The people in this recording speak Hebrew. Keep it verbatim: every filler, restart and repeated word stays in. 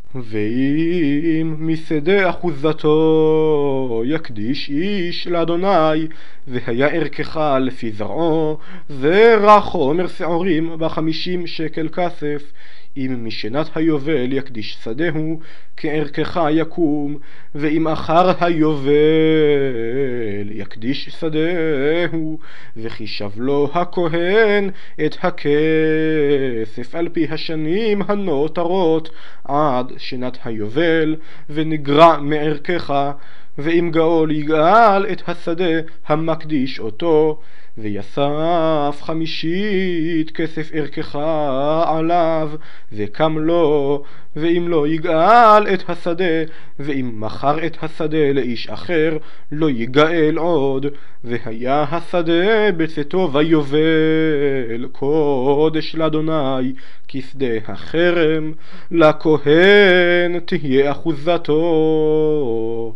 ואם משדה אחוזתו יקדיש איש לאדוני, והיה ערכך לפי זרעו, זרע חומר שעורים בחמישים שקל כסף. אם משנת היובל יקדיש שדהו, כערכך יקום, ואם אחר היובל יקדיש שדהו, וחישב לו הכהן את הכסף על פי השנים הנותרות עד שנת היובל, ונגרע מערכך. ואם גאול יגאל את השדה המקדיש אותו, ויסף חמישית כסף ערכך עליו, וקם לו. ואם לא יגאל את השדה, ואם מכר את השדה לאיש אחר, לא יגאל עוד. והיה השדה בצאתו ויובל קודש לאדוני, כשדה החרם, לכהן תהיה אחוזתו.